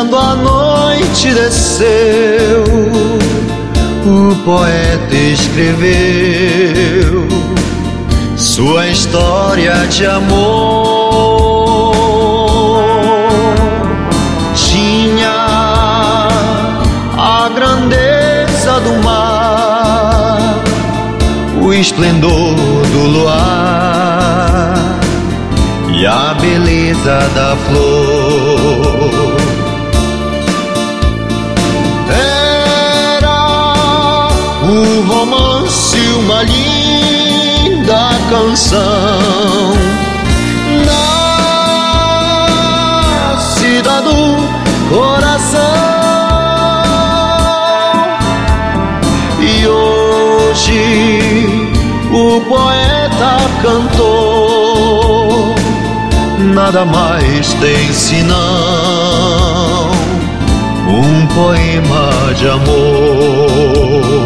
Quando a noite desceu, o poeta escreveu sua história de amor. Tinha a grandeza do mar, o esplendor do luar e a beleza da flor. Um romance, uma linda canção, nascida do coração. E hoje o poeta cantou, nada mais tem senão um poema de amor.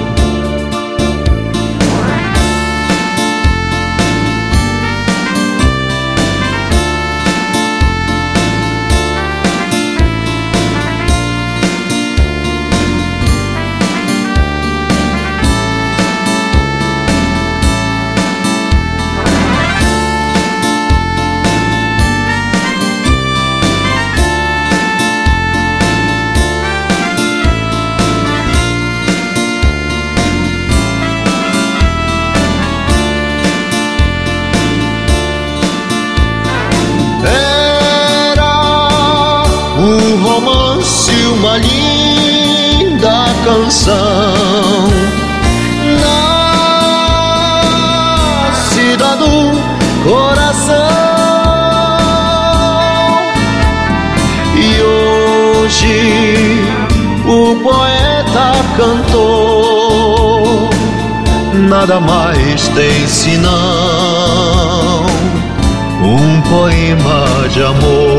Um romance, uma linda canção, nascida do coração. E hoje o poeta cantou, nada mais tem senão um poema de amor.